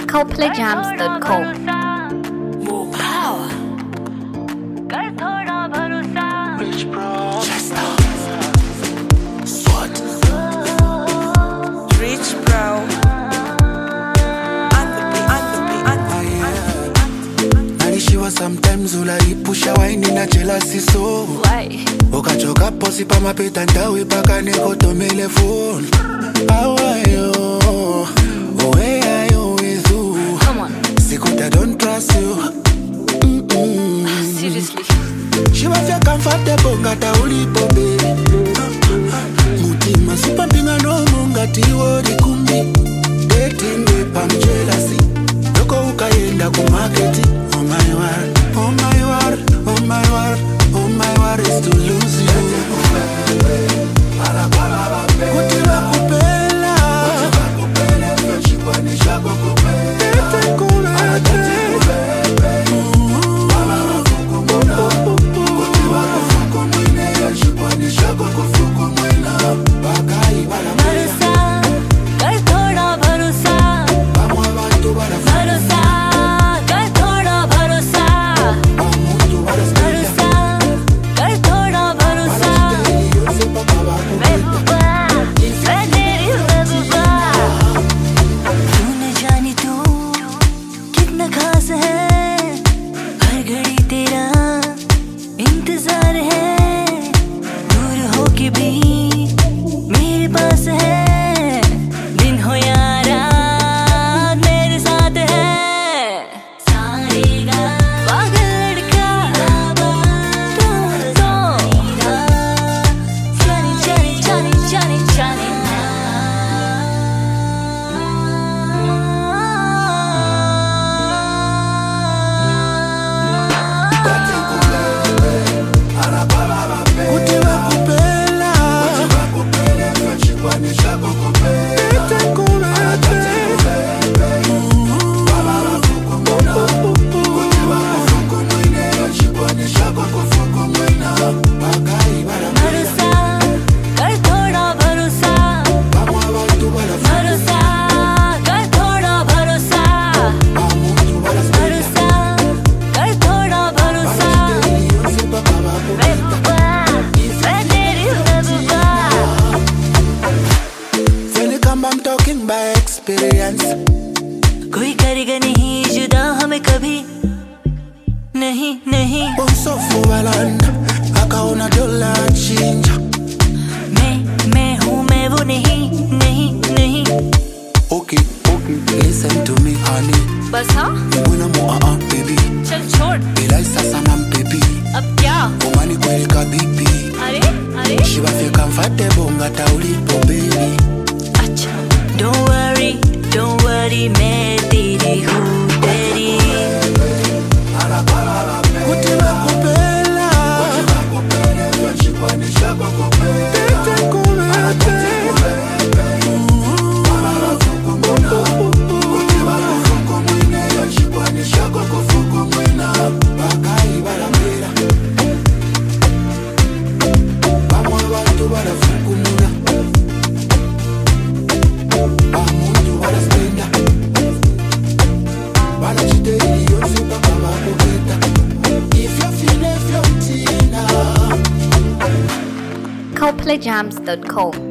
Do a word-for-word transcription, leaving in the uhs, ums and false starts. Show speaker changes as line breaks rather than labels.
coplay jams dot com.
More power. Rich bro. Chester. Swat. Rich bro. Nanishiwa sometimes unaipusha waini na jealousy so
Why?
ukachoka posi pa mapita ndawi paka nikotomele phone. How are you? Where are you with you?
Come on.
Sikuta don't trust you. Mm-mm.
Seriously.
She was feel comfortable ngata ulipo baby. Mutima super pinga no mungati wori kumbi. Dating with pam jealousy. Loko ukaenda ku market. Oh my word, oh my word, oh my word, oh my word is to lose you. Kutima kupela. Kutima kupela. Friendship ni shako kupela. Ete kupela.
कोई करेगा नहीं जुदा हमें कभी नहीं नहीं मैं मैं हूँ मैं वो नहीं नहीं नहीं
Okay, okay, listen to me honey.
बस हाँ?
Mbona mua baby.
चल छोड़.
Ilai sasa nam baby.
अब क्या?
Umani kweli ka bibi.
अरे अरे.
She wa feel comfortable ngata ulipo baby.
अच्छा. Don't worry, don't worry मैं तेरी हूँ तेरी.
Kutima kupela. Kutima kupela. Friendship ni shako kupela. Tete kupela.
coplay jams dot com.